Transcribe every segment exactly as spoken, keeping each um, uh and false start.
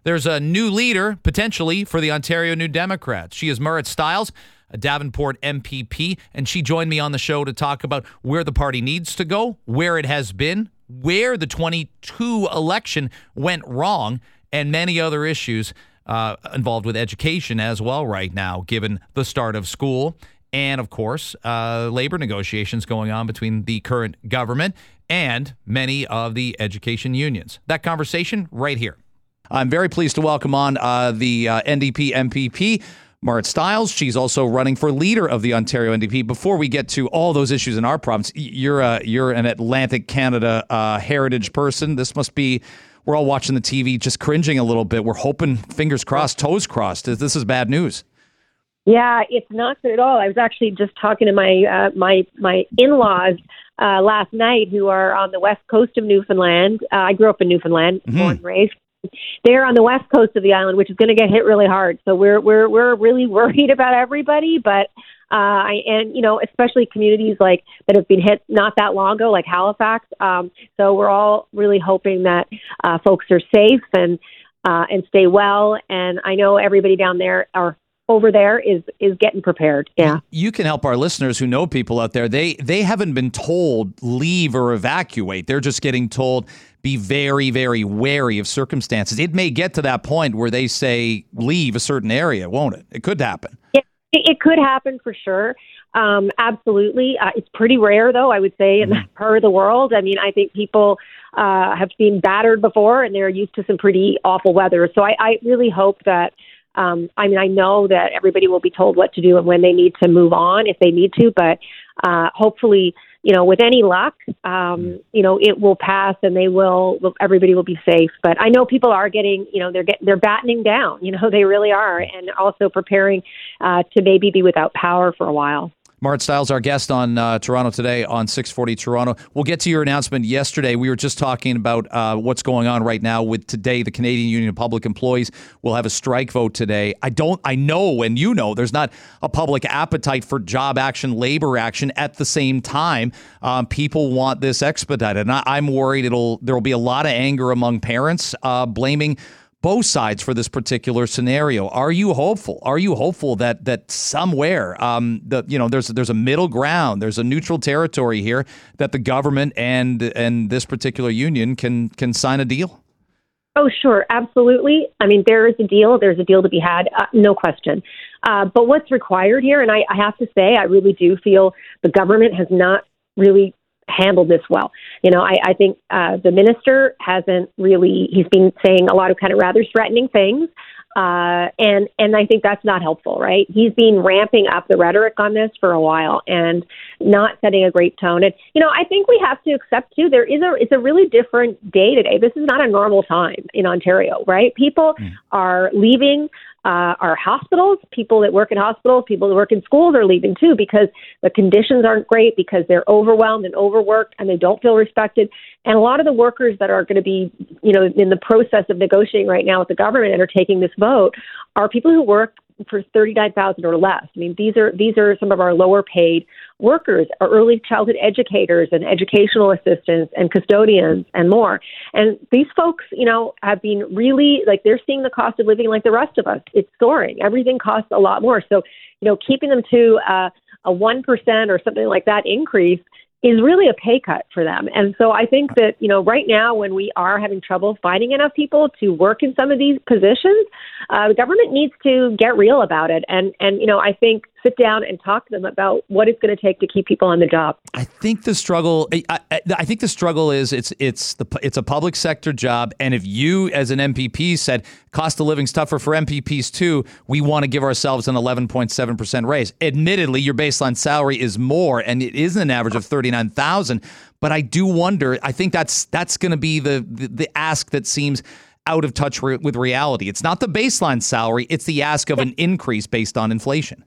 There's a new leader, potentially, for the Ontario New Democrats. She is Marit Stiles, a Davenport M P P, and she joined me on the show to talk about where the party needs to go, where it has been, where the twenty-two election went wrong, and many other issues uh, involved with education as well right now, given the start of school. And, of course, uh, labor negotiations going on between the current government and many of the education unions. That conversation right here. I'm very pleased to welcome on uh, the uh, N D P M P P, Marit Stiles. She's also running for leader of the Ontario N D P. Before we get to all those issues in our province, you're, uh, you're an Atlantic Canada uh, heritage person. This must be, we're all watching the T V just cringing a little bit. We're hoping, fingers crossed, toes crossed. This is bad news. Yeah, it's not good at all. I was actually just talking to my uh, my my in-laws uh, last night, who are on the west coast of Newfoundland. Uh, I grew up in Newfoundland, mm-hmm. born and raised. They're on the west coast of the island, which is going to get hit really hard. So we're we're we're really worried about everybody. But uh, I and you know, especially communities like that have been hit not that long ago, like Halifax. Um, so we're all really hoping that uh, folks are safe and uh, and stay well. And I know everybody down there are. over there is is getting prepared. Yeah. You can help our listeners who know people out there. They they haven't been told leave or evacuate. They're just getting told be very, very wary of circumstances. It may get to that point where they say leave a certain area, won't it? It could happen. Yeah, it, it could happen for sure. Um, absolutely. Uh, it's pretty rare, though, I would say, in mm-hmm. that part of the world. I mean, I think people uh, have been battered before and they're used to some pretty awful weather. So I, I really hope that Um, I mean, I know that everybody will be told what to do and when they need to move on if they need to, but uh, hopefully, you know, with any luck, um, you know, it will pass and they will, everybody will be safe. But I know people are getting, you know, they're getting, they're battening down, you know, they really are, and also preparing uh, to maybe be without power for a while. Marit Stiles, our guest on uh, Toronto Today on six forty Toronto. We'll get to your announcement yesterday. We were just talking about uh, what's going on right now with today. The Canadian Union of Public Employees will have a strike vote today. I don't, I know, and you know, there's not a public appetite for job action, labor action. At the same time, um, people want this expedited, and I, I'm worried it'll there will be a lot of anger among parents, uh, blaming both sides for this particular scenario. Are you hopeful? Are you hopeful that that somewhere, um, the you know, there's there's a middle ground, there's a neutral territory here that the government and and this particular union can can sign a deal? Oh, sure, absolutely. I mean, there is a deal. There's a deal to be had, uh, no question. Uh, but what's required here, and I, I have to say, I really do feel the government has not really handled this well. You know, I, I think uh, the minister hasn't really, he's been saying a lot of kind of rather threatening things. Uh, and, and I think that's not helpful, right? He's been ramping up the rhetoric on this for a while and not setting a great tone. And, you know, I think we have to accept too, there is a, it's a really different day today. This is not a normal time in Ontario, right? People mm. are leaving Uh, our hospitals, people that work in hospitals, people that work in schools are leaving too because the conditions aren't great, because they're overwhelmed and overworked and they don't feel respected. And a lot of the workers that are going to be, you know, in the process of negotiating right now with the government and are taking this vote are people who work for thirty-nine thousand dollars or less. I mean, these are these are some of our lower paid workers, our early childhood educators and educational assistants and custodians and more. And these folks, you know, have been really, like, they're seeing the cost of living like the rest of us. It's soaring. Everything costs a lot more. So, you know, keeping them to uh, a one percent or something like that increase is really a pay cut for them. And so I think that, you know, right now when we are having trouble finding enough people to work in some of these positions, uh, the government needs to get real about it. And, and, you know, I think sit down and talk to them about what it's going to take to keep people on the job. I think the struggle, I, I, I think the struggle is it's it's the it's a public sector job, and if you as an M P P said cost of living's tougher for M P Ps too, we want to give ourselves an eleven point seven percent raise. Admittedly, your baseline salary is more, and it is an average of thirty-nine thousand. But I do wonder. I think that's that's going to be the, the the ask that seems out of touch re- with reality. It's not the baseline salary; it's the ask of an increase based on inflation.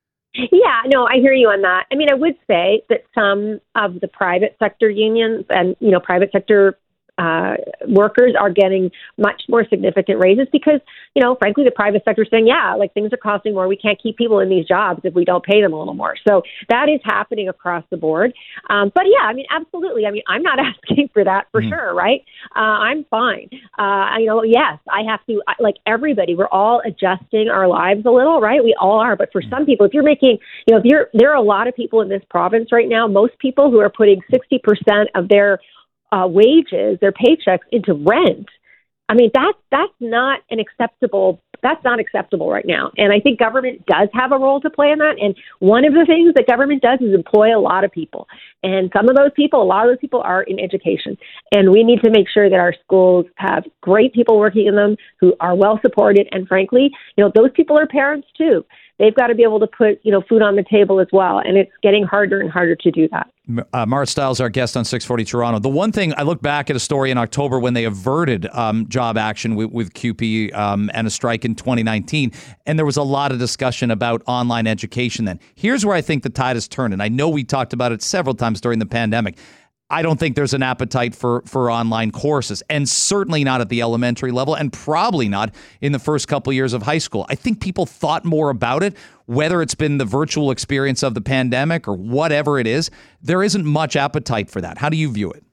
Yeah, no, I hear you on that. I mean, I would say that some of the private sector unions and, you know, private sector uh, workers are getting much more significant raises because, you know, frankly, the private sector is saying, yeah, like things are costing more. We can't keep people in these jobs if we don't pay them a little more. So that is happening across the board. Um, but yeah, I mean, absolutely. I mean, I'm not asking for that for mm-hmm. sure, right? Uh, I'm fine. Uh, you know, yes, I have to, like everybody, we're all adjusting our lives a little, right? We all are. But for some people, if you're making, you know, if you're, there are a lot of people in this province right now, most people who are putting sixty percent of their uh, wages, their paychecks into rent. I mean, that's, that's not an acceptable That's not acceptable right now. And I think government does have a role to play in that. And one of the things that government does is employ a lot of people. And some of those people, a lot of those people are in education. And we need to make sure that our schools have great people working in them who are well supported. And frankly, you know, those people are parents too. They've got to be able to put, you know, food on the table as well. And it's getting harder and harder to do that. Uh, Marit Stiles, our guest on six forty Toronto. The one thing, I look back at a story in October when they averted um, job action with, with C U P E um, and a strike in twenty nineteen, and there was a lot of discussion about online education then. Here's where I think the tide has turned, and I know we talked about it several times during the pandemic. I don't think there's an appetite for, for online courses, and certainly not at the elementary level, and probably not in the first couple of years of high school. I think people thought more about it, whether it's been the virtual experience of the pandemic or whatever it is. There isn't much appetite for that. How do you view it?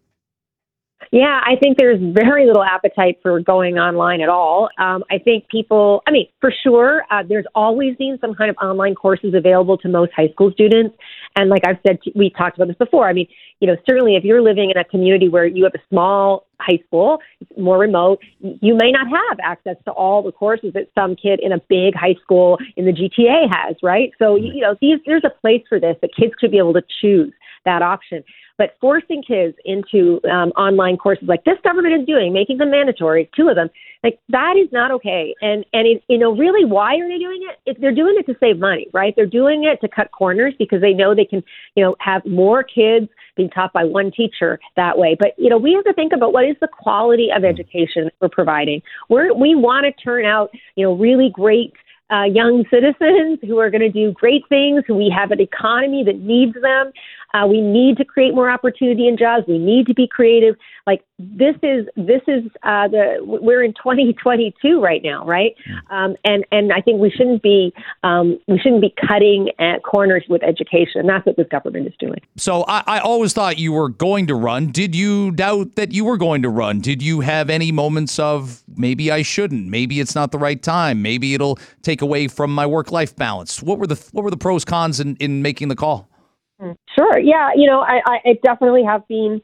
Yeah, I think there's very little appetite for going online at all. Um, I think people, I mean, for sure, uh, there's always been some kind of online courses available to most high school students. And like I've said, we talked about this before. I mean, you know, certainly if you're living in a community where you have a small high school, more remote, you may not have access to all the courses that some kid in a big high school in the G T A has, right? So, you know, these, there's a place for this, that kids could be able to choose that option. But forcing kids into um, online courses like this government is doing, making them mandatory, two of them, like that is not okay. And, and it, you know, really, why are they doing it? If they're doing it to save money, right? They're doing it to cut corners because they know they can, you know, have more kids being taught by one teacher that way. But, you know, we have to think about what is the quality of education we're providing. We're, we want to turn out, you know, really great Uh, young citizens who are going to do great things, who we have an economy that needs them. Uh, we need to create more opportunity and jobs. We need to be creative. Like this is this is uh, the we're in twenty twenty-two right now, right? Um, and and I think we shouldn't be um, we shouldn't be cutting at corners with education. And that's what this government is doing. So I, I always thought you were going to run. Did you doubt that you were going to run? Did you have any moments of maybe I shouldn't? Maybe it's not the right time. Maybe it'll take away from my work-life balance. What were the what were the pros cons in, in making the call? Sure. Yeah. You know, I, I definitely have been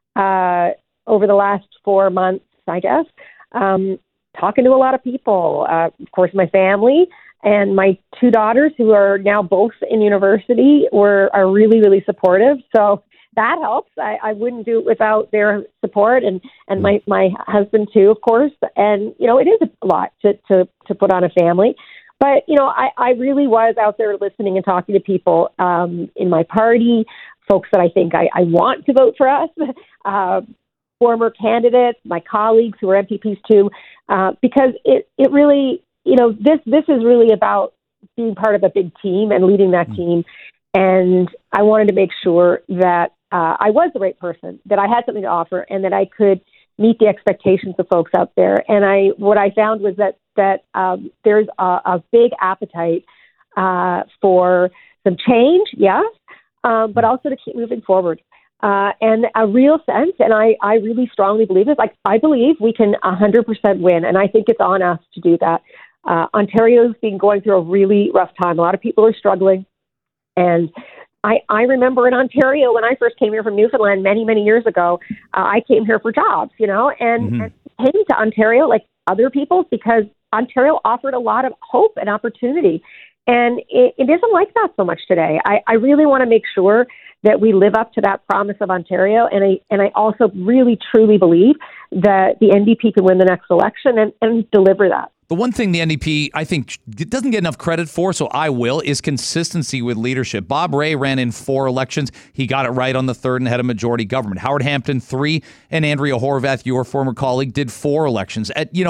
uh, over the last four months, I guess, um, talking to a lot of people. Uh, of course, my family and my two daughters, who are now both in university, were are really, really supportive. So that helps. I, I wouldn't do it without their support, and, and my, my husband too, of course. And, you know, it is a lot to, to, to put on a family. But, you know, I, I really was out there listening and talking to people um, in my party, folks that I think I, I want to vote for us, uh, former candidates, my colleagues who are M P Ps too, uh, because it, it really, you know, this this is really about being part of a big team and leading that team. And I wanted to make sure that uh, I was the right person, that I had something to offer, and that I could meet the expectations of folks out there. And I, what I found was that that um, there's a, a big appetite uh, for some change, yes, um, but also to keep moving forward. Uh, and a real sense, and I, I really strongly believe it, like I believe we can one hundred percent win, and I think it's on us to do that. Uh, Ontario's been going through a really rough time. A lot of people are struggling. And I, I remember in Ontario, when I first came here from Newfoundland many, many years ago, uh, I came here for jobs, you know, and, mm-hmm. and came to Ontario like other people because Ontario offered a lot of hope and opportunity. And it, it isn't like that so much today. I, I really want to make sure that we live up to that promise of Ontario. And I and I also really, truly believe that the N D P can win the next election and, and deliver that. The one thing the N D P, I think, doesn't get enough credit for, so I will, is consistency with leadership. Bob Rae ran in four elections. He got it right on the third and had a majority government. Howard Hampton, three, and Andrea Horwath, your former colleague, did four elections. At, you know,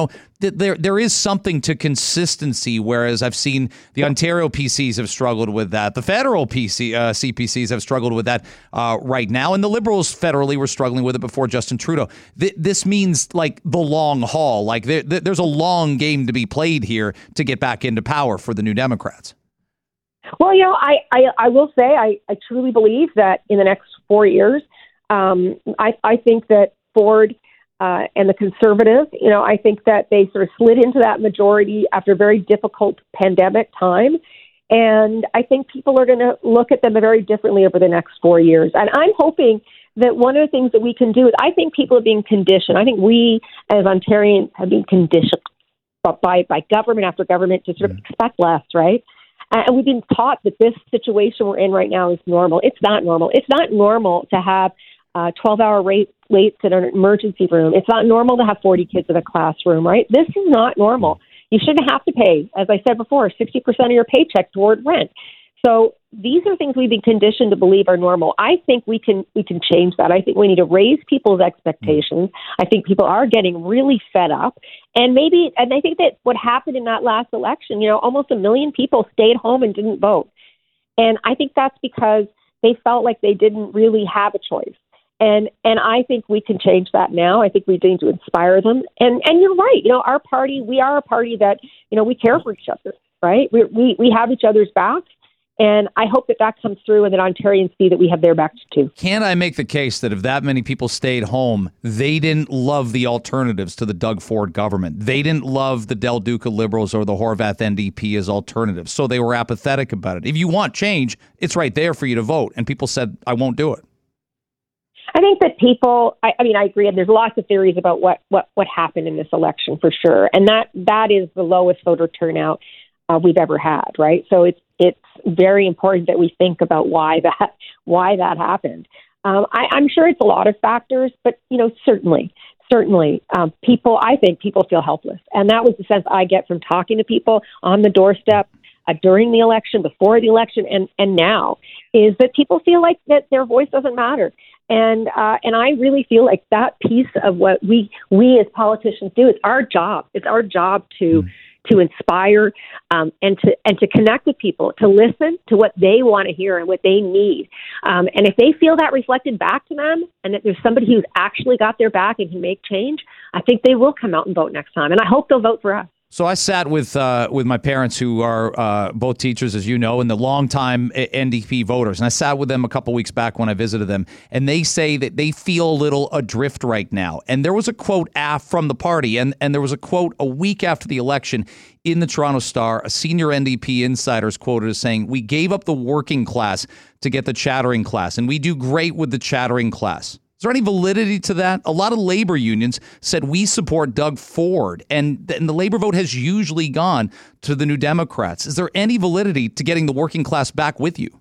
th- there there is something to consistency, whereas I've seen the Ontario P Cs have struggled with that. The federal P C, uh, C P Cs have struggled with that uh, right now, and the Liberals federally were struggling with it before Justin Trudeau. Th- this means like the long haul. Like there, th- there's a long game to be played here to get back into power for the New Democrats. Well, you know, I, I, I will say I, I truly believe that in the next four years, um, I, I think that Ford uh, and the Conservatives, you know, I think that they sort of slid into that majority after a very difficult pandemic time. And I think people are going to look at them very differently over the next four years. And I'm hoping that one of the things that we can do is I think people are being conditioned. I think we as Ontarians have been conditioned by, by government after government to sort of expect less, right? And we've been taught that this situation we're in right now is normal. It's not normal. It's not normal to have uh, twelve-hour wait, waits in an emergency room. It's not normal to have forty kids in a classroom, right? This is not normal. You shouldn't have to pay, as I said before, sixty percent of your paycheck toward rent. So these are things we've been conditioned to believe are normal. I think we can we can change that. I think we need to raise people's expectations. I think people are getting really fed up. And maybe, and I think that what happened in that last election, you know, almost a million people stayed home and didn't vote. And I think that's because they felt like they didn't really have a choice. And and I think we can change that now. I think we need to inspire them. And and you're right. You know, our party, we are a party that, you know, we care for each other, right? We we we have each other's backs. And I hope that that comes through and that Ontarians see that we have their backs too. Can I make the case that if that many people stayed home, they didn't love the alternatives to the Doug Ford government? They didn't love the Del Duca Liberals or the Horwath N D P as alternatives, so they were apathetic about it. If you want change, it's right there for you to vote. And people said, I won't do it. I think that people, I, I mean, I agree. And there's lots of theories about what, what, what happened in this election for sure. And that that is the lowest voter turnout uh, we've ever had, right? So it's it's very important that we think about why that why that happened. Um, I, I'm sure it's a lot of factors, but, you know, certainly, certainly um, people, I think people feel helpless. And that was the sense I get from talking to people on the doorstep uh, during the election, before the election, and, and now, is that people feel like that their voice doesn't matter. And uh, and I really feel like that piece of what we we as politicians do, it's our job. It's our job to mm. to inspire um, and to and to connect with people, to listen to what they want to hear and what they need. Um, and if they feel that reflected back to them, and that there's somebody who's actually got their back and can make change, I think they will come out and vote next time. And I hope they'll vote for us. So I sat with uh, with my parents, who are uh, both teachers, as you know, and the longtime N D P voters. And I sat with them a couple weeks back when I visited them, and they say that they feel a little adrift right now. And there was a quote af from the party, and, and there was a quote a week after the election in the Toronto Star. A senior N D P insider is quoted as saying, "We gave up the working class to get the chattering class, and we do great with the chattering class." Is there any validity to that? A lot of labor unions said we support Doug Ford, and, and the labor vote has usually gone to the New Democrats. Is there any validity to getting the working class back with you?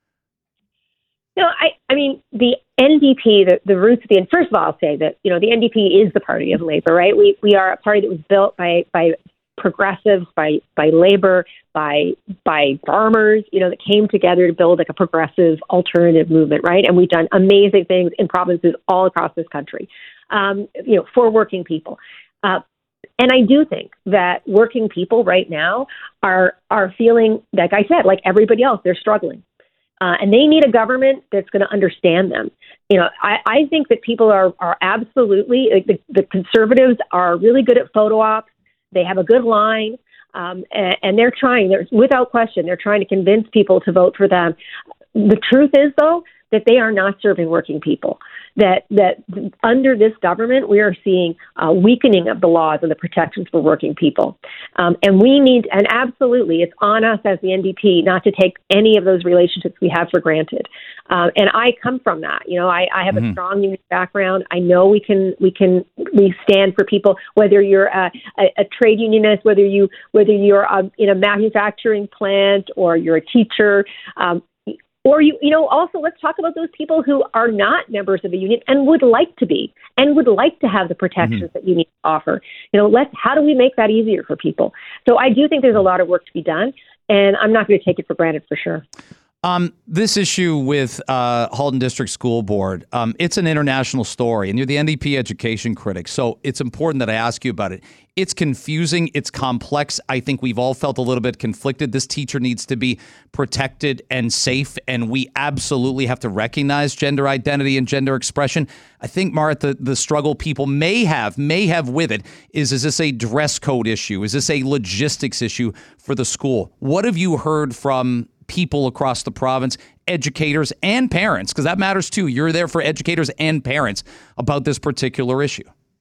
No, I, I mean, the N D P, the, the roots of the, and first of all, I'll say that, you know, the N D P is the party of labor, right? We we are a party that was built by, by progressives, by, by labor, by, by farmers, you know, that came together to build like a progressive alternative movement, right? And we've done amazing things in provinces all across this country, um, you know, for working people. Uh, and I do think that working people right now are, are feeling, like I said, like everybody else, they're struggling. Uh, and they need a government that's going to understand them. You know, I, I think that people are, are absolutely, like the, the Conservatives are really good at photo ops. They have a good line, um, and, and they're trying, they're, without question, they're trying to convince people to vote for them. The truth is, though, that they are not serving working people. That that under this government, we are seeing a weakening of the laws and the protections for working people. Um, and we need, and absolutely, it's on us as the N D P not to take any of those relationships we have for granted. Um, and I come from that. You know, I, I have mm-hmm. a strong union background. I know we can, we can, we stand for people, whether you're a, a, a trade unionist, whether you, whether you're a, in a manufacturing plant or you're a teacher, um, Or, you you know, also let's talk about those people who are not members of the union and would like to be and would like to have the protections mm-hmm. that unions offer. You know, let's how do we make that easier for people? So I do think there's a lot of work to be done, and I'm not going to take it for granted for sure. Um, this issue with uh, Halton District School Board, um, it's an international story, and you're the N D P education critic, so it's important that I ask you about it. It's confusing. It's complex. I think we've all felt a little bit conflicted. This teacher needs to be protected and safe, and we absolutely have to recognize gender identity and gender expression. I think, Marit, the, the struggle people may have, may have with it is, is this a dress code issue? Is this a logistics issue for the school? What have you heard from people across the province, educators and parents, because that matters too. You're there for educators and parents about this particular issue.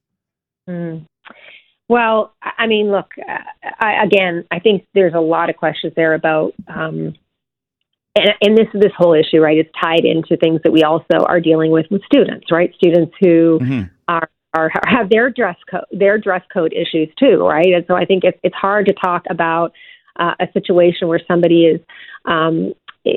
Mm. Well, I mean, look, I, again, I think there's a lot of questions there about, um, and, and this this whole issue, right, is tied into things that we also are dealing with with students, right? Students who mm-hmm. are, are have their dress code, their dress code issues too, right? And so I think it's it's hard to talk about uh, a situation where somebody is um,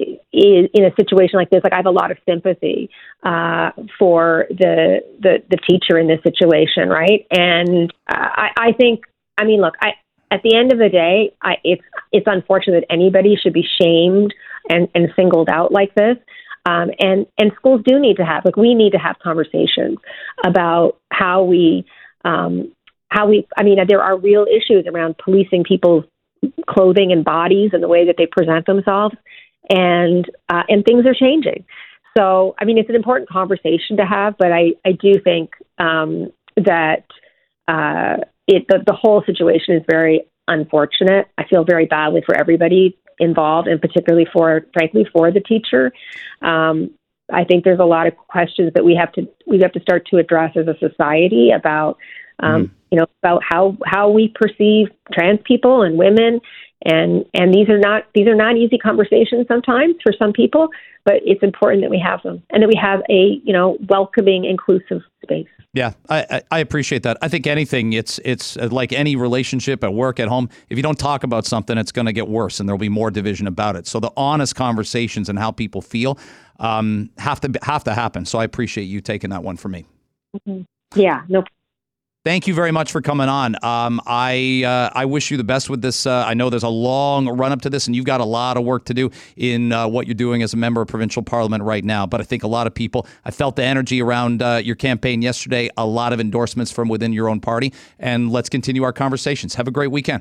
is in a situation like this. Like, I have a lot of sympathy uh, for the, the the teacher in this situation, right? And uh, I, I think, I mean, look, I at the end of the day, I, it's it's unfortunate that anybody should be shamed and, and singled out like this. Um, and and schools do need to have, like, we need to have conversations about how we um, how we. I mean, there are real issues around policing people's clothing and bodies and the way that they present themselves. And uh, and things are changing. So, I mean, it's an important conversation to have, but I, I do think um, that uh, it the, the whole situation is very unfortunate. I feel very badly for everybody involved, and particularly for, frankly, for the teacher. Um, I think there's a lot of questions that we have to we have to start to address as a society about, um, mm. you know, about how how we perceive trans people and women. And and these are not these are not easy conversations sometimes for some people, but it's important that we have them and that we have a, you know, welcoming, inclusive space. Yeah, I, I appreciate that. I think anything, it's it's like any relationship at work, at home. If you don't talk about something, it's going to get worse, and there'll be more division about it. So the honest conversations and how people feel um, have to have to happen. So I appreciate you taking that one for me. Mm-hmm. Yeah, no problem. Thank you very much for coming on. Um, I uh, I wish you the best with this. Uh, I know there's a long run up to this, and you've got a lot of work to do in uh, what you're doing as a member of provincial parliament right now. But I think a lot of people, I felt the energy around uh, your campaign yesterday, a lot of endorsements from within your own party. And let's continue our conversations. Have a great weekend.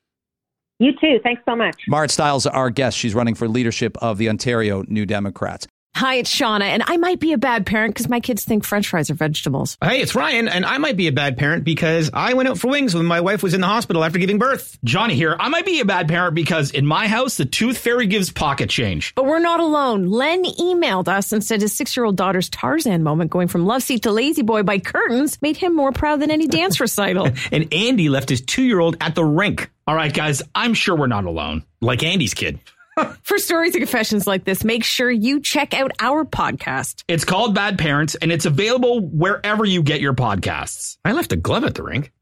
You too. Thanks so much. Marit Stiles, our guest. She's running for leadership of the Ontario New Democrats. Hi, it's Shauna, and I might be a bad parent because my kids think French fries are vegetables. Hey, it's Ryan, and I might be a bad parent because I went out for wings when my wife was in the hospital after giving birth. Johnny here. I might be a bad parent because in my house, the tooth fairy gives pocket change. But we're not alone. Len emailed us and said his six-year-old daughter's Tarzan moment going from love seat to lazy boy by curtains made him more proud than any dance recital. And Andy left his two-year-old at the rink. All right, guys, I'm sure we're not alone. Like Andy's kid. For stories and confessions like this, make sure you check out our podcast. It's called Bad Parents, and it's available wherever you get your podcasts. I left a glove at the rink.